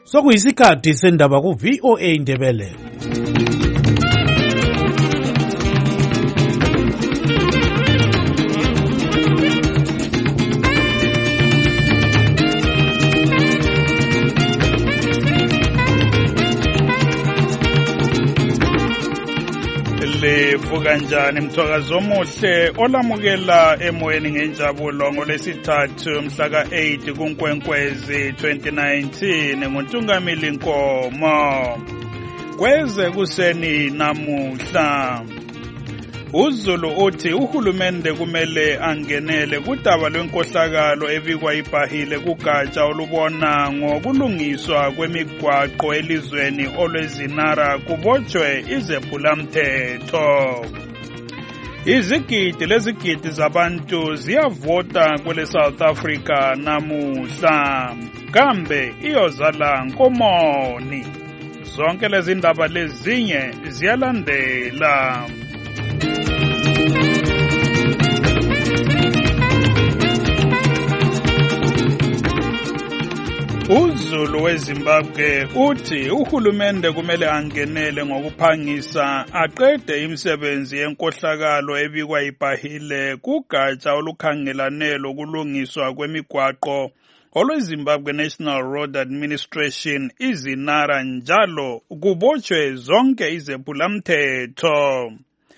Sokuyisikhathi sendaba ku-VOA Indebele. Livuka njani mthwakazo omuhle olamukela emoyeni ngenjabulo ngolesithathu mhla ka-8 kuNkwenkwezi 2019 nguNtungamili Nkomo. Kweze kuseni namuhla uZulu uthi uhulumende kumele angenele kudaba lwenkohlakalo ebikwa ibhahile kugatsha olubona ngokulungiswa kwemigwaqo elizweni olwezinara kubotshwe izephulamthetho. Izigidi lezigidi zabantu ziyavota kwele South Africa namuhla, kambe iyozala nkomoni. Zonke lezi ndaba lezinye ziyalandela. uZulu weZimbabwe uthi uhulumende kumele angenele ngokuphangisa aqede imisebenzi yenkohlakalo ebikwa ibhahile kugatsha olukhangelane lokulungiswa kwemigwaqo olweZimbabwe National Road Administration izinara njalo kubotshwe zonke izephulamthetho.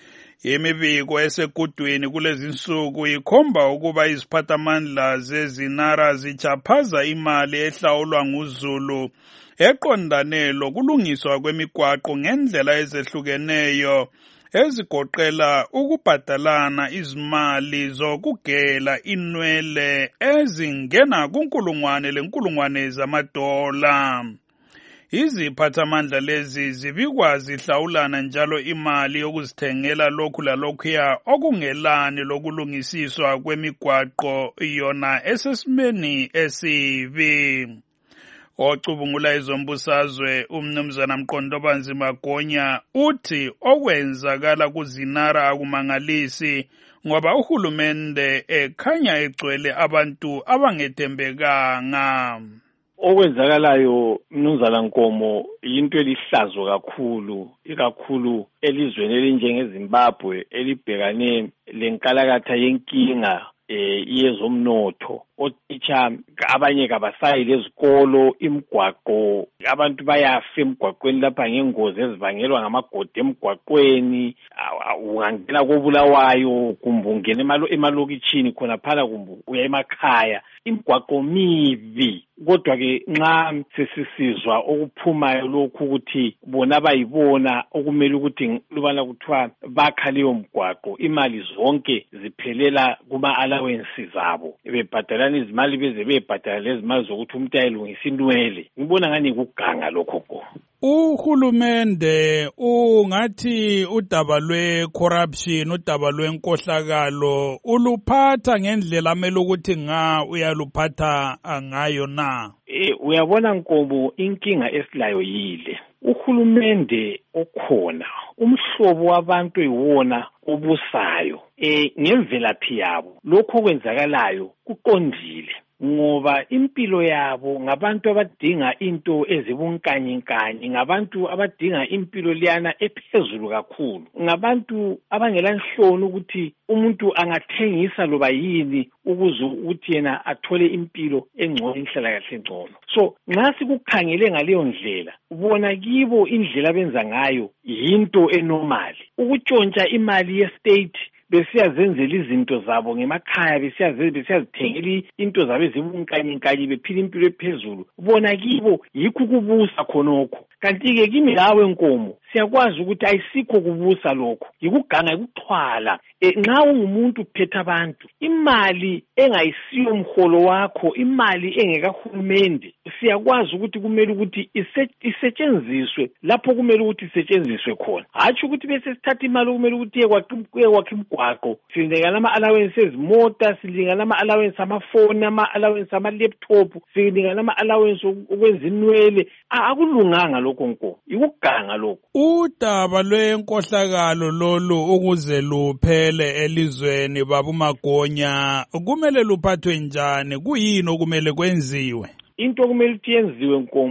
Imibiko esegudwini kulezi nsuku ikhomba ukuba iziphathamandla zezinara zichaphaza imali ehlawulwa nguZulu eqondane lokulungiswa kwemigwaqo ngendlela ezehlukeneyo ezigoqela ukubhadalana izimali zokugela inwele ezingena kunkulungwane zamadola. Iziphathamandla lezi zibikwa zihlawulana njalo imali yokuzithengela lokhu lalokhuya okungelani lokulungisiswa kwemigwaqo yona esesimeni esibi. Ocubungula izombusazwe umnumzana Mqondobanzi Magonya uthi okwenzakala kuzinara akumangalisi ngoba uhulumende ekhanya egcwele abantu abangethembekanga. Okwenzakalayo mnumzana Nkomo into elihlazo kakhulu, ikakhulu elizweni elinjengeZimbabwe elibhekane lenkalakatha yenkinga yezomnotho. Otitsha abanye kabasayi lezikolo, imigwaqo abantu bayafa emgwaqweni lapha ngengozi ezibangelwa ngamagodi emgwaqweni. Ungangena koBulawayo kumbe ungena emalokitshini khona phala kumbe uya emakhaya, imigwaqo mibi. Kodwa ke nxa sesisizwa okuphumayo lokhu ukuthi bona bayibona okumele ukuthi lubana kuthiwa bakha leyo mgwaqo, imali zonke ziphelela kuma allowances zabo, bebhadalana izimali beze bebhadala lezi mali zokuthi umuntu ayilungisa inwele. Ngibona ngani kuganga lokho ko. Uhulumende ungathi udaba lwe-corruption, udaba lwenkohlakalo uluphatha ngendlela amele ukuthi uyaluphatha ngayo na? Uyabona Nkomo, inkinga esilayo yile. Uhulumende okhona, umhlobo wabantu iwona obusayo ngemvelaphi yabo. Lokho okwenzakalayo kuqondile ngoba impilo yabo ngabantu abadinga into ezibunkanyinkanye, ngabantu abadinga impilo liyana ephezulu kakhulu, ngabantu abangela nhloni ukuthi umuntu angathengisa loba yini ukuze ukuthi yena athole impilo engcono, inhlalakahle engcono. So nxa sikukhangele ngaleyo ndlela, ubona kibo indlela benza ngayo yinto enormal. Ukutshontsha imali ye-state besiyazenzela izinto zabo ngemakhaya, besiyazithengela into zabo ezibunkanyinkanye, bephila impilo ephezulu. Bona kibo yikho kubusa khonokho. Kanti-ke kimi lawe Nkomo siyakwazi ukuthi ayisikho kubusa lokho, yikuganga, yikuxhwala. Nxa ungumuntu uphethe abantu, imali engayisiyo umholo wakho, imali engekahulumende, siyakwazi ukuthi kumele ukuthi isetshenziswe lapho kumele ukuthi isetshenziswe khona. Hatshi ukuthi bese sithatha imali kumele ukuthi kwakhe imigwaqo, sinikana ama-allowance ezimota, sinikana ama-allowance amafoni, ama-allowance ama-laptop, sinikana ama-allowance okwenza inwele. Akulunganga lokho Nkomo, yikuganga lokho. Udaba lwenkohlakalo lolu ukuze luphele elizweni babuMagonya kumele luphathwe njani? Kuyini okumele kwenziwe? Into kumele yenziwe Nkomo,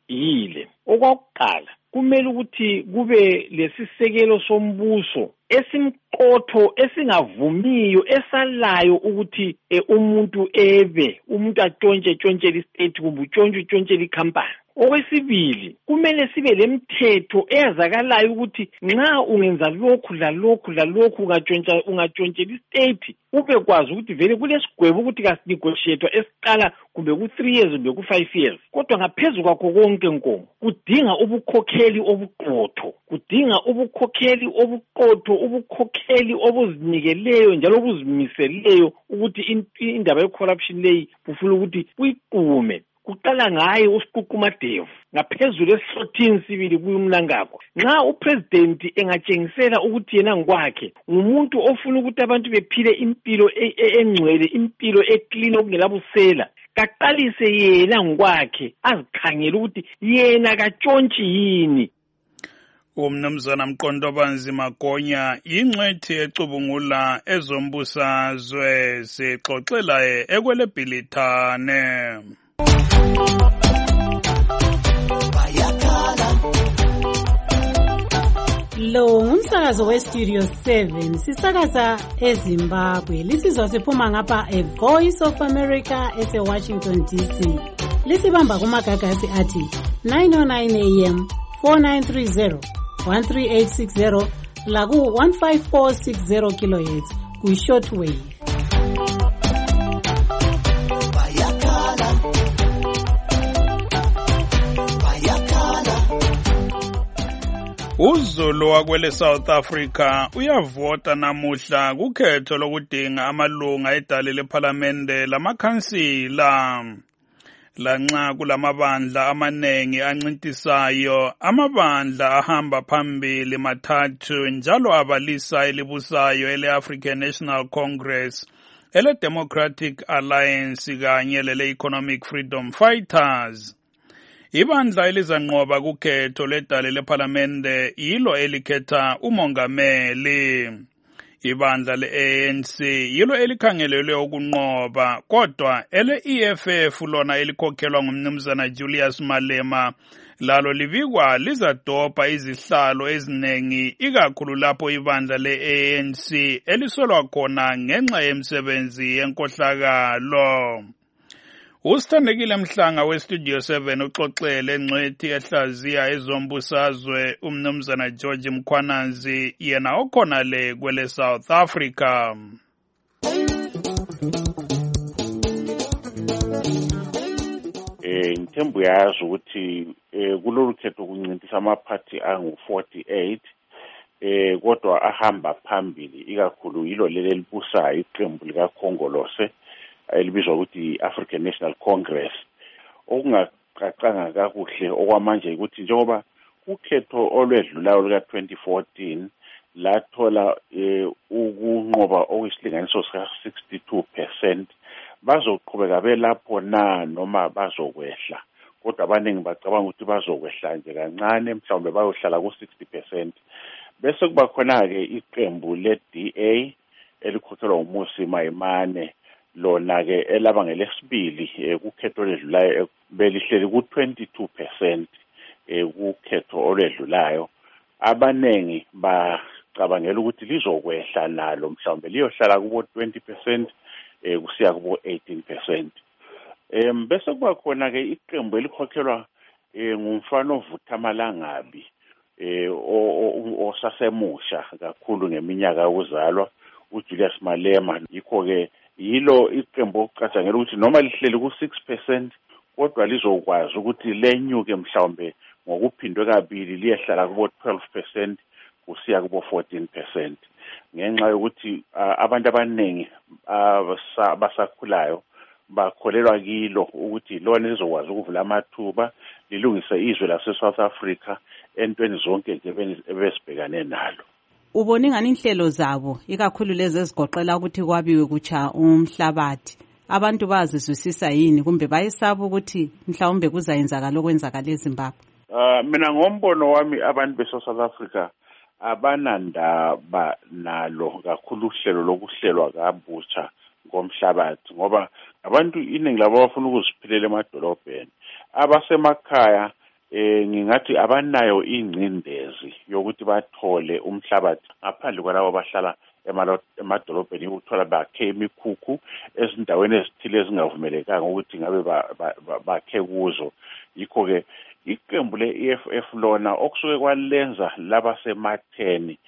yile. Okwakuqala kumele ukuthi kube lesisekelo sombuso esimqotho esingavumiyo esalayo ukuthi umuntu atshontshe istate kumbe utshontshe ikhampani. Okwesibili kumele sibe lemthetho eyazakalayo ukuthi nxa ungenza lokhu lalokhu ungatshontshela istate ube kwazi ukuthi vele kulesigwebo ukuthi kasinegotiatwa esiqala kumbe ku3 years kumbe ku5 years. Kodwa ngaphezulu kwakho konke Nkomo kudinga ubukhokheli obuqotho, ubukhokheli obuzinikeleyo njalo obuzimiseleyo ukuthi indaba ye-corruption leyi kufuna ukuthi uyiqume. Kuqala ngaye uSiququmadevu ngaphezulu esihlothini sibili kuyumlangakho. Nxa upresident engatshengisela ukuthi yena ngokwakhe ngumuntu ofuna ukuthi abantu bephile impilo engcwele, impilo eclean okungelabusela, kaqalise yena ngokwakhe azikhangela ukuthi yena katshontshi yini. Umnumzana Mqondobanzi Magonya ingcwethi ecubungula ezombusazwe sixoxela ekwelebhilithane. Lo ngumsakazo weStudio 7 sisakaza eZimbabwe. Lisizwa siphuma ngapha Voice of America ese-Washington DC. Lisibamba kumagagasi athi 909 AM 4930 13860 laku 15460 kHz ku-shortwave. Uzulu wakwele South Africa uyavota namuhla kukhetho lokudinga amalunga edale lephalamende lamakhansila. Lanxa kulamabandla amanengi ancintisayo, amabandla ahamba phambili mathathu njalo abalisa elibusayo ele-African National Congress, ele-Democratic Alliance kanye lele-Economic Freedom Fighters. Ibandla elizanqoba kukhetho ledale lephalamende yilo elikhetha umongameli. Ibandla le-ANC yilo elikhangelelwe ukunqoba, kodwa ele-EFF lona elikhokhelwa ngumnumzana Julius Malema lalo libikwa lizadobha izihlalo ezinengi ikakhulu lapho ibandla le-ANC elisolwa khona ngenxa yemisebenzi yenkohlakalo. Usithandekile Mhlanga weStudio 7 uxoxele engcwethi ehlaziya ezombusazwe umnumzana George Mkhwanazi yena okhona le kwele South Africa. Ngithemba uyazi ukuthi kulolu khetho kuncintisa amaphathi angu-48 kodwa ahamba phambili ikakhulu yilo leli elibusayo iqembu likaKhongolose elibizwa ukuthi African National Congress. Okungaqaqanga kakuhle okwamanje ukuthi njengoba ukhetho olwedlulayo luka-2014 lathola ukunqoba okuyisilinganiso sika-62%, bazoqhubeka belapho noma bazokwehla, kodwa abaningi bacabanga ukuthi bazokwehla nje kancane mhlawumbe bayohlala ku-60%. Bese kuba khona-ke iqembu le-DA elikhokhelwa uMmusi Maimane, lona-ke elaba ngelesibili kukhetho olwedlulayo belihleli ku-22% kukhetho olwedlulayo. Abanengi bacabangela ukuthi lizokwehla nalo mhlawumbe liyohlala kubo-20% kusiya kubo-18%. Bese kuba khona-ke iqembu elikhokhelwa ngumfana ovutha amalangabi osasemusha kakhulu ngeminyaka yokuzalwa uJulius Malema. Yikho-ke yilo iqembu okucatshangela ukuthi noma lihleli ku-6% kodwa lizokwazi ukuthi lenyuke mhlawumbe ngokuphindwe kabili liyehlala kubo-12% kusiya kubo-14%, ngenxa yokuthi abantu abaningi abasakhulayo bakholelwa kilo ukuthi lona lizokwazi ukuvula amathuba lilungise izwe lase-South Africa entweni zonke nje ebesibhekane nalo. Ubona ingani inhlelo zabo ikakhulu lezi ezigoqela ukuthi kwabiwe kutsha umhlabathi, abantu bazizwisisa yini kumbe bayesaba ukuthi mhlawumbe kuzayenzakala okwenzakala eZimbabwe? Mina ngombono wami abantu be-South Africa abanandaba nalo kakhulu uhlelo lokuhlelwa kabusha ngomhlabathi, ngoba abantu iningi labo bafuna ukuziphilela emadolobheni. Abasemakhaya ngingathi abanayo ingcindezi yokuthi bathole umhlabathi ngaphandle kwalabo bahlala emadolobheni ukuthola bakhe imikhukhu ezindaweni ezithile ezingavumelekanga ukuthi ngabe bakhe kuzo. Yikho-ke iqembu le-EFF lona okusuke kwalenza labasematheni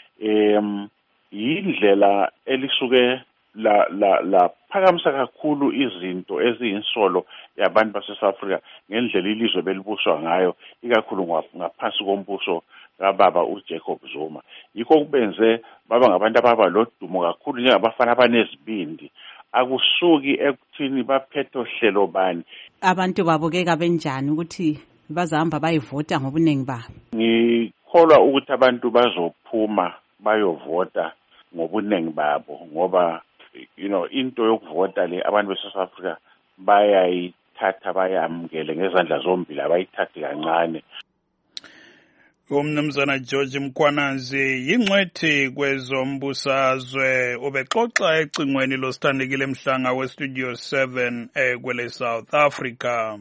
yindlela elisuke la phakamisa kakhulu izinto eziyinsolo yabantu base-South Africa ngendlela ilizwe belibuswa ngayo, ikakhulu ngaphansi kombuso kababa uJacob Zuma. Yikho kubenze baba ngabantu ababa lodumo kakhulu njengabafana abanezibindi, akusuki ekuthini baphethe ohlelo bani. Abantu babukeka benjani ukuthi bazahamba bayivota ngobuningi babo? Ngikholwa ukuthi abantu bazophuma bayovota ngobuningi babo ngoba into yokuvota le abantu be-South Africa bayayithatha bayamukele ngezandla zombili, abayithathi kancane. Umnumzana George Mkhwanazi yingcwethi kwezombusazwe ubexoxa ecingweni losithandekile Mhlanga weStudio 7 kwele South Africa.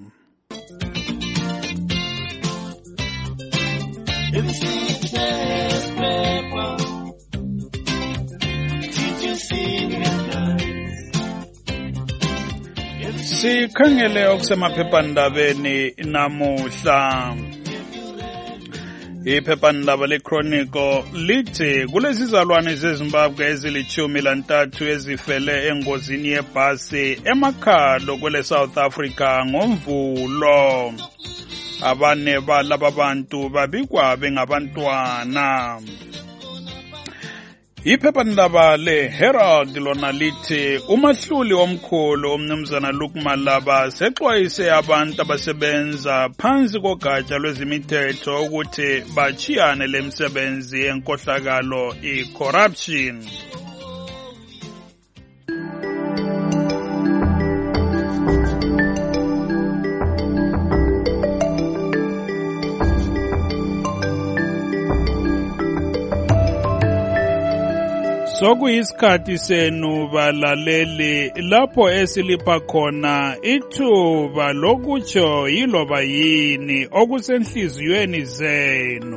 Sikhangele okusemaphephandabeni namuhla. Iphephandaba leChronicle lithi kulezizalwane zeZimbabwe ezili-13 ezifele engozini yebhasi emakhalo kwele South Africa ngoMvulo. Abane balaba bantu babikwa bengabantwana. Iphephandaba leHerald lona lithi umahluli omkhulu umnumzana Luke Malaba sexwayise abantu abasebenza phansi kogatsha lwezimithetho ukuthi bachiyane lemsebenzi yenkohlakalo i-corruption. Sokuyisikhathi senu balaleli lapho esilipha khona ithuba lokutsho yiloba yini okusenhliziyweni zenu.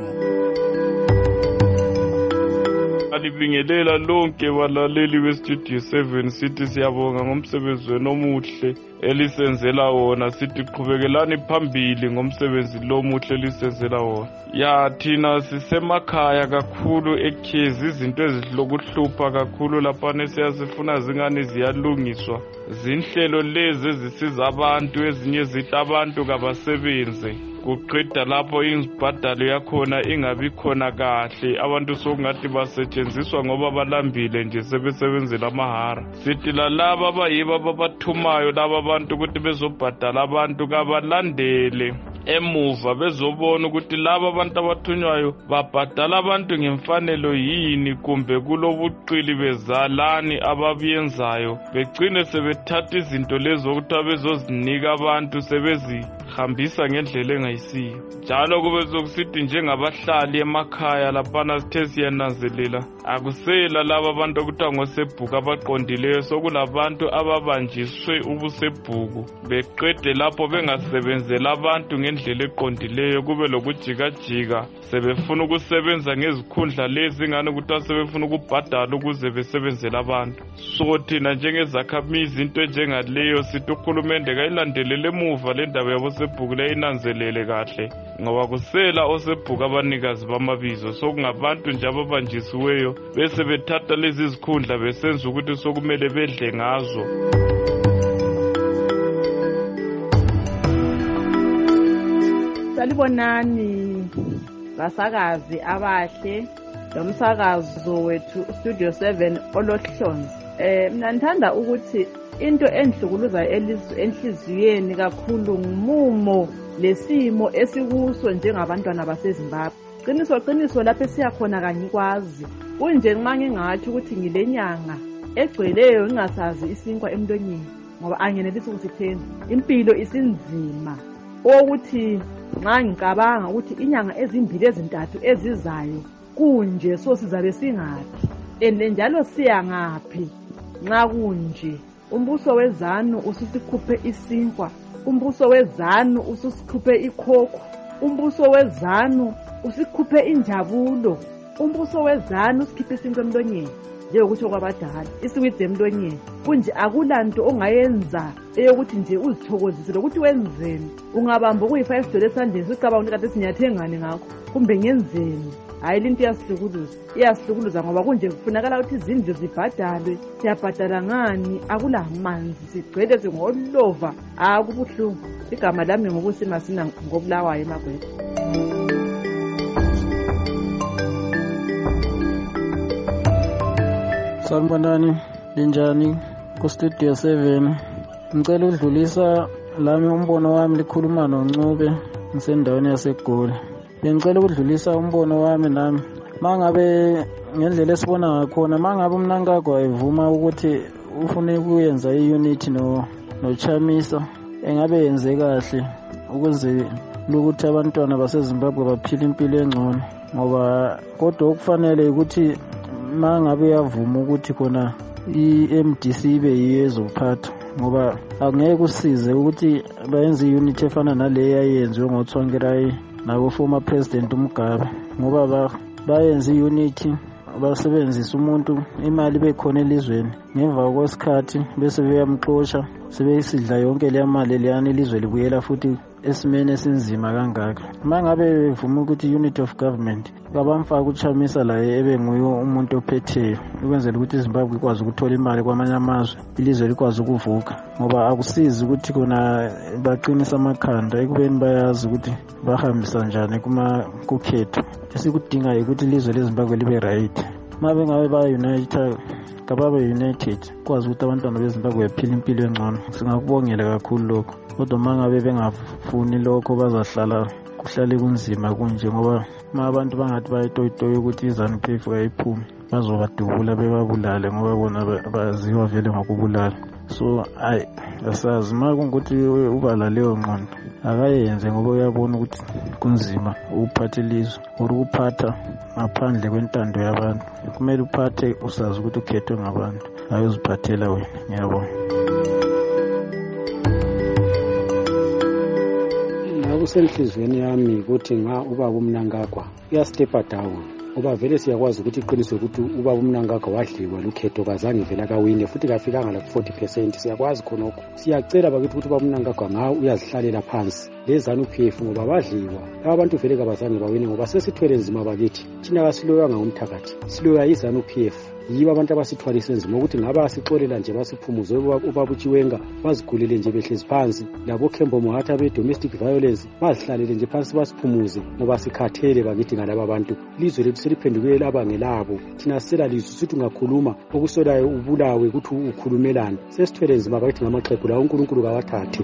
Alibingelela lonke balaleli beStudio 7 sithi siyabonga ngomsebenzi wenu omuhle elisenzela wona, sithi qhubekelani phambili ngomsebenzi lo muhle elisenzela wona. Ya thina sisemakhaya kakhulu ekhezi, izinto ezilokuhlupha kakhulu lapha siyazifuna zingane ziyalungiswa. Zinhlelo lezi ezisiza abantu, ezinye zithi abantu kabasebenze kuqeda lapho izibhadalo yakhona ingabi khona kahle, abantu sokungathi basetshenziswa ngoba balambile nje sebesebenzela amahara. Sithi lalaba abayibo ababathumayo laba abantu ukuthi bezobhadala abantu kabalandele emuva bezobona ukuthi laba abantu abathunywayo babhadala abantu ngemfanelo yini kumbe kulobuqili bezalani ababiyenzayo, begcine sebethatha izinto lezo ukuthi bezozinika abantu sebezihambisa ngendlela engayisiyo. Njalo kube sokusithi njengabahlali emakhaya laphana sithe siyananzelela akusela laba abantu okuthiwa ngosebhuku abaqondileyo, sokulabantu ababanjiswe ubusebhuku beqede lapho bengasebenzela abantu ngendlela eqondileyo, kube lokujikajika sebefuna ukusebenza ngezikhundla lezi ingane ukuthi sebefuna ukubhadala ukuze besebenzele abantu. So thina njengezakhamizi into njengaleyo sithi uhulumende kayilandelele emuva le ndaba yabosebhuku leyinanzelele kahle, ngoba kusela osebhuku abanikazi bamabizo sokungabantu nje ababanjisiweyo bese bethatha lezi zikhundla besenza ukuthi sokumele bedle ngazo. Salibonani basakazi abahle lomsakazo wethu Studio 7 olohlonzi. Mina ngithanda ukuthi into enhlukuluza enhliziyweni kakhulu ngumumo lesimo esikuso njengabantwana baseZimbabwe. Qiniso lapho siyakhona kanyikwazi kunje nxa ngingathi ukuthi ngilenyanga egcweleyo ngingasazi isinkwa emlonyeni ngoba angenelisi ukusithenga. Impilo isinzima ukuthi nxa ngicabanga ukuthi inyanga ezimbili ezintathu ezizayo kunje so sizabe singaphi njalo siya ngaphi nxa kunje. Umbuso wezanu ususikhuphe isinkwa, umbuso wezanu ususikhuphe ikhokho, umbuso wezanu usikhuphe injabulo, umbuso wezanu usikhiphe isinkwa emlonyeni njengokutsho kwabadala, isiwidze emlonyeni. Kunje akulanto ongayenza eyokuthi nje uzithokozise lokuthi wenzeni. Ungabamba okuyi$5 esandleni usicabanga ukuthi kade sinyathengane ngakho, kumbe ngenzeni. Hayi linto iyasihlukuluza ngoba kunje kufunakala ukuthi izindlu zibhadalwe, siyabhadala ngani, akulamanzi, sigcwele singolova. Kubuhlungu. Igama lami ngokusimasina ngobulawayo eMagwethe. Sanibonani, linjani ku Studio 7? Ngicela ukudlulisa lami umbono wami, likhuluma noNcube ngisendaweni yaseGoli. Ngicela ukudlulisa umbono wami nami. Mangabe ngendlela esibona ngakhona, mangabe uMnangagwa evuma ukuthi ufune ukuyenza iunity no Chamisa, engabe yenze kahle ukuze ukuthi abantwana baseZimbabwe baphile impilo engcono. Ngoba kodwa okufanele ukuthi mangabe yavuma ukuthi khona iMDC ibe yezophatha, ngoba angeke kusize ukuthi bayenze iunity efana nale yayenziwe ngoTsvangirai nabo former president uMugabe, ngoba bayenze iunity basebenzisa umuntu imali bekhona elizweni, ngemva kwesikhathi bese beyamxosha, sebeyisidla yonke le mali leyana ilizwe libuyela futhi esimene esinzima kangaka. Mangabe bevuma ukuthi unity of government abamfaka uChamisa la ebe nguye umuntu ophetheyo ukwenzela ukuthi iZimbabwe ikwazi ukuthola imali kwamanye amazwe, ilizwe likwazi ukuvuka, ngoba akusizi ukuthi kona baqinisa amakhanda ekubeni bayazi ukuthi bahambisa njani kukhetho. Esikudingayo ukuthi ilizwe leZimbabwe libe right. Mabe ngabe united kwazi ukuthi abantwana beZimbabwe baphile impilo engcono, singakubongela kakhulu lokho. Kodwa mangabe bengafuni lokho bazahlala kuhlale kunzima kunje, ngoba abantu bangathi bayitoyitoya ukuthi iZANU-PF ayiphume bazobadubula bebabulale, ngoba bona baziwa vele ngokubulala. So asazi makungukuthi ubala leyo ngqondo akayenze, ngoba uyabona ukuthi kunzima ukuphatha ilizwe ukuphatha ngaphandle kwentando yabantu. Kumele uphathe usazi ukuthi ukhethwe ngabantu, ayoziphathela wena. Ngiyabona. Kusenhlizweni yami ukuthi ubaba uMnangagwa uyastepa down, ngoba vele siyakwazi ukuthi iqiniso ukuthi ubaba uMnangagwa wadliwa lukhetho, kazange vele akawine futhi kafikanga la 40%. Siyakwazi khonokho. Siyacela bakithi ukuthi ubaba uMnangagwa ngawo uyazihlalela phansi leZANU-PF, ngoba badliwa laba bantu vele kabazange bawine, ngoba sesithwele nzima bakithi. Thina kasiloyanga ngomthakathi, siloya iZANU-PF. Yibo abantu abasithwalise nzima ukuthi ngaba asixolela nje basiphumuze ubaba uChiwenga bazigulele nje behlezi phansi, labo Kembo Mohatha be-domestic violence bazihlalele nje phansi basiphumuze, ngoba sikhathele bakithi ngalaba bantu. Ilizwe lethu seliphendukele abangelabo. Thina sisela lizwe sithi ungakhuluma okusolayo ubulawe ukuthi ukhulumelane. Sesithwele nzima bakithi ngamaxhegu lawo uNkulunkulu kawathathe.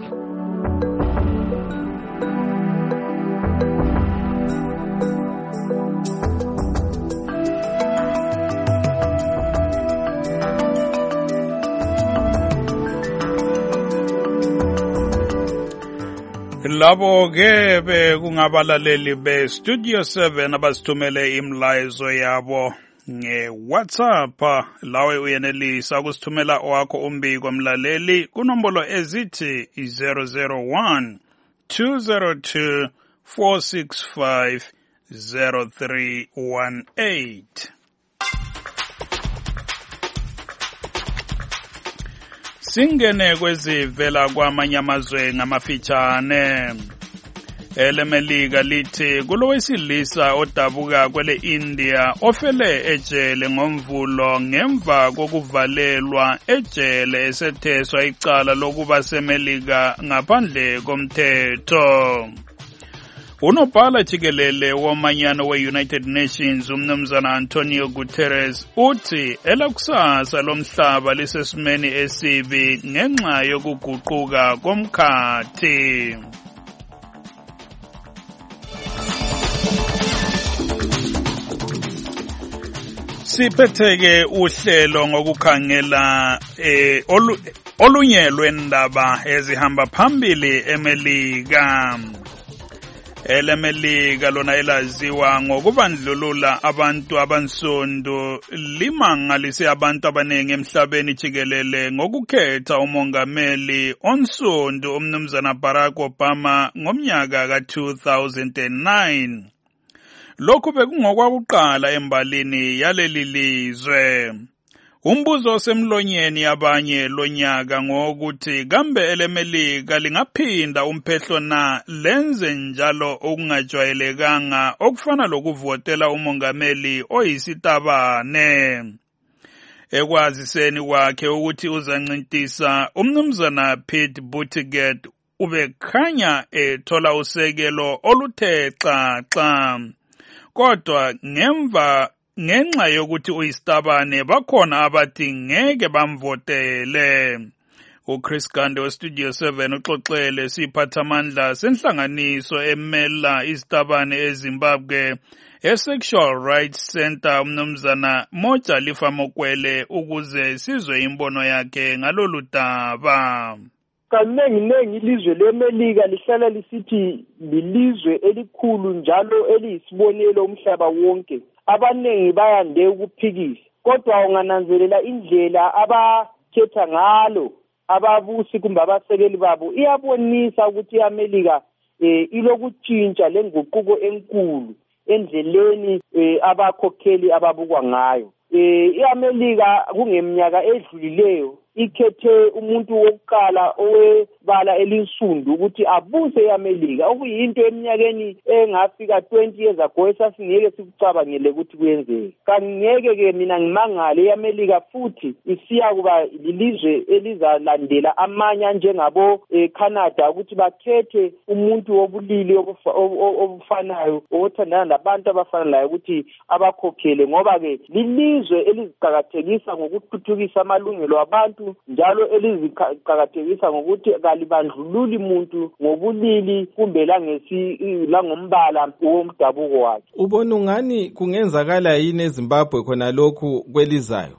Labo ke bekungabalaleli be Studio 7 abasithumele imlayezo yabo nge-WhatsApp. Lawe uyenelisa ukusithumela owakho umbiko mlaleli kunombolo ezithi 001 202 465 0318. Singene kwezivela kwamanye amazwe ngamafitshane. EleMelika lithi kulowesilisa odabuka kwele India ofele ejele ngomvulo ngemva kokuvalelwa ejele esetheswa icala lokuba seMelika ngaphandle komthetho. Unobhala jikelele womanyano we-United Nations umnumzana Antonio Guterres uthi elakusasa lomhlaba lisesimeni esibi ngenxa yokuguquka komkhathi. Siphetheke uhlelo ngokukhangela olunye lwendaba ezihamba phambili eMelika. elemelika lona elaziwa ngokubandlulula abantu abansundu limangalise abantu abaningi emhlabeni jikelele ngokukhetha umongameli onsundu umnumzana Barack Obama ngomnyaka ka-2009. Lokhu bekungokwakuqala embalini yaleli lizwe. Umbuzo osemlonyeni abanye lonyaka ngokuthi kambe elemelika lingaphinda umphehlo na lenze njalo okungajwayelekanga okufana lokuvotela umongameli oyisitabane. Ekwaziseni kwakhe ukuthi uzancintisa umnumzana Pete Buttigieg ubekhanya ethola usekelo oluthe xaxa. Kodwa ngenxa yokuthi uyisitabane bakhona abathi ngeke bamvotele. uChris Gande weStudio 7 uxoxele siphathamandla senhlanganiso emela isitabane eZimbabwe eSexual Rights Center umnumzana Mojalifa Mokwele ukuze sizwe imbono yakhe ngalolu daba. Kanengi ilizwe leMelika lihlala lisithi lilizwe elikhulu njalo eliyisibonelo umhlaba wonke. Abanengi bayande ukuphikisa, kodwa ungananzelela indlela abakhetha ngalo ababusi kumbe abasekeli babo iyabonisa ukuthi iAmelika ilokutshintsha lenguquko enkulu endleleni abakhokheli ababukwa ngayo. iAmelika kungeminyaka edlulileyo ikhethe umuntu wokuqala owebala elinsundu ukuthi abuse iAmelika, okuyinto eminyakeni engafika 20 years ago esasingeke sikucabangele ukuthi kuyenzeka. Kangeke ke mina ngimangale iAmelika futhi isiya kuba lilizwe elizalandela amanye njengabo Canada ukuthi bakhethe umuntu wobulili obufanayo othandana labantu abafana laye ukuthi abakhokhele, ngoba ke lilizwe eliziqhakathekisa ngokuthuthukisa amalungelo abantu njalo eliziqhakathekisa ngokuthi kalibandlululi muntu ngobulili kumbe langombala womdabuko wakhe. Ubona ungani kungenzakala yini eZimbabwe khona lokhu kwelizayo?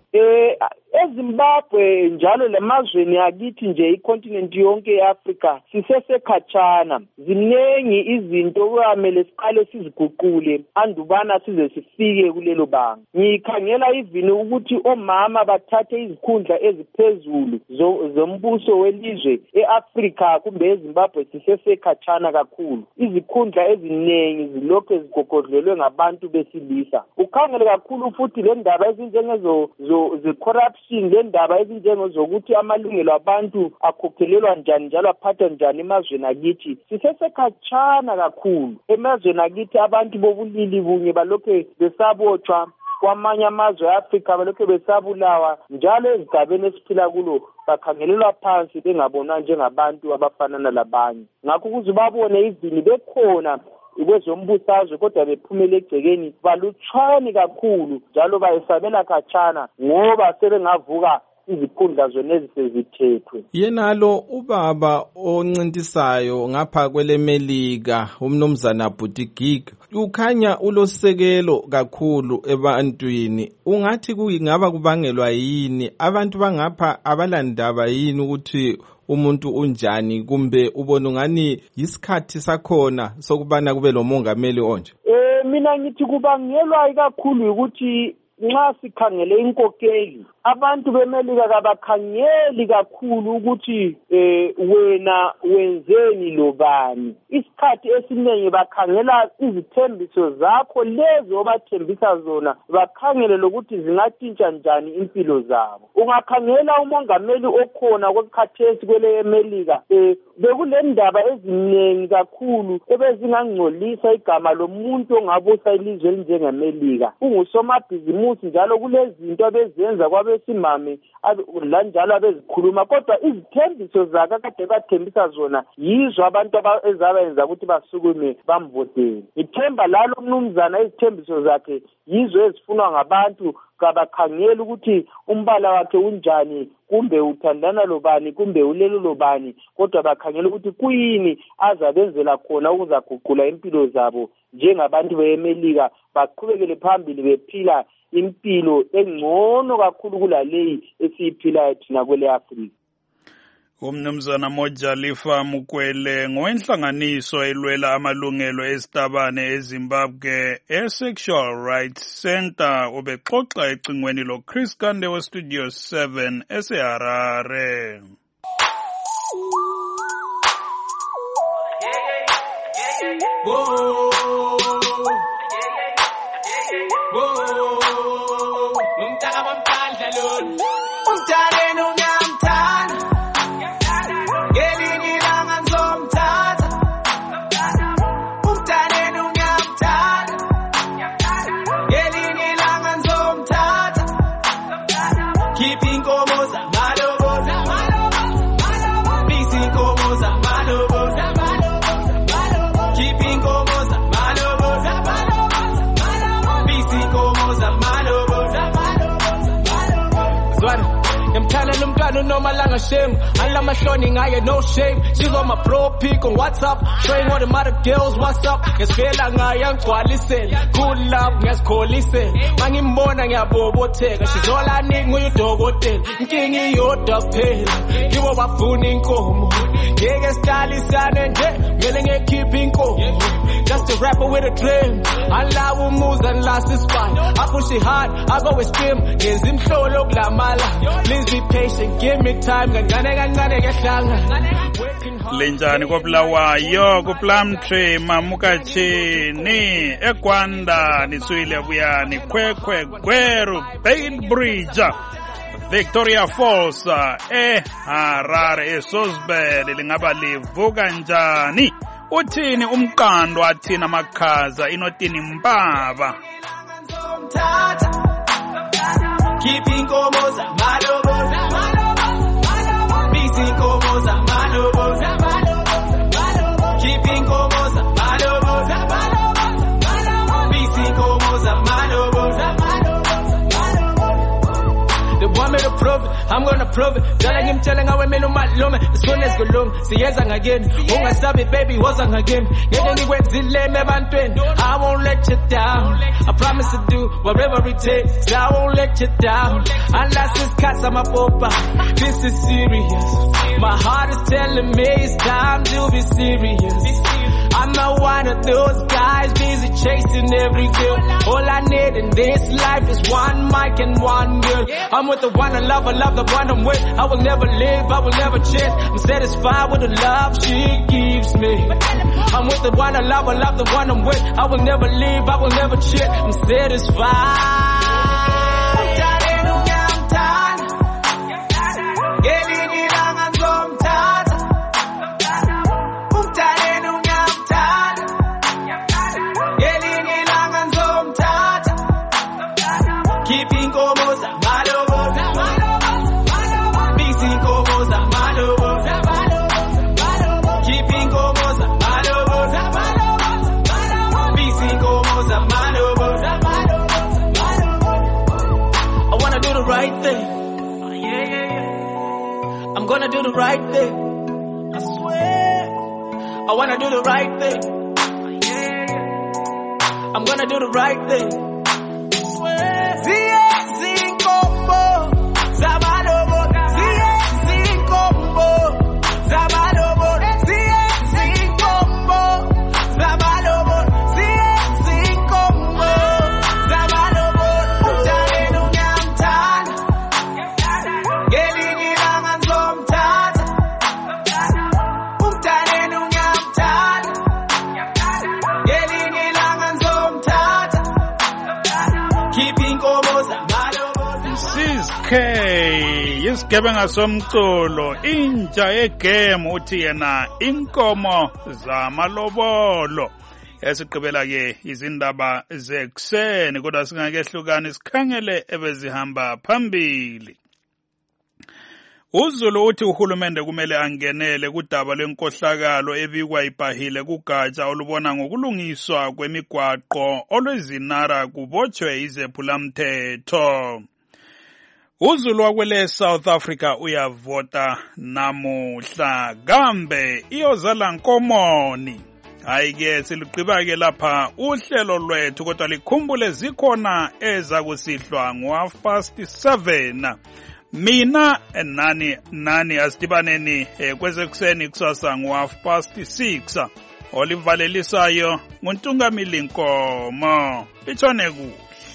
eZimbabwe njalo lemazweni akithi nje icontinent yonke yeAfrika sisesekhatshana. Zinengi izinto okumele siqale siziguqule andubana size sifike kulelo banga. Ngikhangela ivini ukuthi omama bathathe izikhundla eziphezulu zombuso welizwe eAfrika kumbe eZimbabwe sisesekhatshana kakhulu. Izikhundla ezinengi zilokho zigogodlelwe ngabantu besilisa. Ukhangele kakhulu futhi le ndaba ezinjengezo corruption, le ndaba ezinjengozokuthi amalungelo abantu akhokhelelwa njani njalo aphathwa njani emazweni akithi sisesekhatshana kakhulu. Emazweni akithi abantu bobulili bunye balokhe besabotshwa, kwamanye amazwe eAfrika balokhe besabulawa, njalo ezigabeni esiphila kulo bakhangelelwa phansi bengabonwa njengabantu abafanana labanye. Ngakho ukuze babone izini bekhona kwezombusazwe kodwa bephumele egcekeni balutshwane kakhulu njalo bayesabela khatshana ngoba sebengavuka izikhundla zona ezisezithethwe. Yenalo ubaba oncintisayo ngapha kweleMelika umnumzana Buttigieg ukhanya ulosekelo kakhulu ebantwini. Ungathi kungaba kubangelwa yini? Abantu bangapha abalandaba yini ukuthi umuntu unjani, kumbe ubona ngani isikhathi sakhona sokubana kube lo mongameli onje? Mina ngithi kubangelwa kakhulu ukuthi nxa sikhangele inkokeli abantu beMelika kabakhangeli kakhulu ukuthi wena wenzeni lobani. Isikhathi esiningi bakhangela izithembiso zakho lezo obathembisa zona, bakhangele lokuthi zingatshintsha njani impilo zabo. Ungakhangela umongameli okhona kwekhathesi kwele Melika bekule ndaba eziningi kakhulu ebezingangcolisa igama lomuntu ongabusa ilizwe elinjengeMelika. Ungusomabhizimusi njalo kulezinto abezenza kwabesimame lanjalo abezikhuluma, kodwa izithembiso zakhe kade bathembisa zona yizo abantu ezabenza ukuthi basukume bamvotele. Ithemba lalo mnumzana izithembiso zakhe yizo ezifunwa ngabantu, kabakhangela ukuthi umbala wakhe unjani kumbe uthandana lobani kumbe ulelo lobani, kodwa bakhangela ukuthi kuyini azabenzela khona ukuzaguqula impilo zabo njengabantu beMelika baqhubekele phambili bephila impilo engcono kakhulu kulaleyi esiyiphilayo thina kwele Afrika. Umnumzana Mojalifa Mukwele ngowenhlanganiso elwela amalungelo esitabane eZimbabwe eSexual Rights Center ubexoxa ecingweni lo Chris Kande we Studio 7 eseHarare. No malanga shame, alla mashoni I no shame. She's on my pro pic on WhatsApp, showing all the mother girls what's up. Ngesifela ngaya ngigcwalisela, good love ngesikholise. Mangimbona ngiyabobotheka, she's all I need nguyudokotela. Inkingi iyodwa kuphela, yibo bafuna inkomo. Ngeke sihlalisane nje, mele ngekhipha inkomo. Just a rapper with a dream, alawo umuza and last is fine. I push it hard, I go extreme. Ngenza imhlolo kulamala, please be patient, give me time. Kancane ngehlanga. Linjani kopulawayo kuplamtre mamukachini ekwanda niswile buyani kwekwe gweru Bail Bridge Victoria Falls eHarare eSosbel lingaba livuka njani uthini umqando athina makhaza inotini mbaba keeping komoza maloboza busy komoza maloboza keeping komoza maloboza busy komoza maloboza. The one me to prove it, I'm gonna prove it. Telling him, telling how we me no malume. As soon as go long, see yes I'm again. Unga sabi baby, was I'm again. Get anywhere zile me bantwen. I won't let you down. I promise to do whatever it takes. I won't let you down. Unless this cat's on my popa. This is serious. My heart is telling me it's time to be serious. I'm not one of those guys busy chasing every girl. All I need in this life is one mic and one girl. I'm with the one I love the one I'm with. I will never leave, I will never change. I'm satisfied with the love she gives me. I'm with the one I love the one I'm with. I will never leave, I will never change. I'm satisfied. I'm gonna do the right thing. I swear. I wanna do the right thing. I'm gonna do the right thing. I swear. Zin combo. Zabalobo. Zin combo. Zabalobo. Zin combo. Zabalobo. Zin combo. Zabalobo. Utalenu nyamtana. Gelini isigebenga somculo inja egame uthi yena inkomo zamalobolo esiqhubela ke izindaba zekuseni kodwa singakehlukani sikhangele ebezihamba phambili. uZulu uthi uhulumende kumele angenele kudaba lwenkohlakalo ebikwa ibhahile kugatsha olubona ngokulungiswa kwemigwaqo olwezinara kubotshwe izephulamthetho. uZulu wakwele South Africa uyavota namuhla kambe iyozala nkomoni. Hayi-ke siluqiba-ke lapha uhlelo lwethu kodwa likhumbule zikhona ezakusihlwa ngo-7:30. mina nani asidibaneni kwezekuseni kusasa ngo6:30 olivalelisayo nguntungamili Nkomo. Litshone kuhle.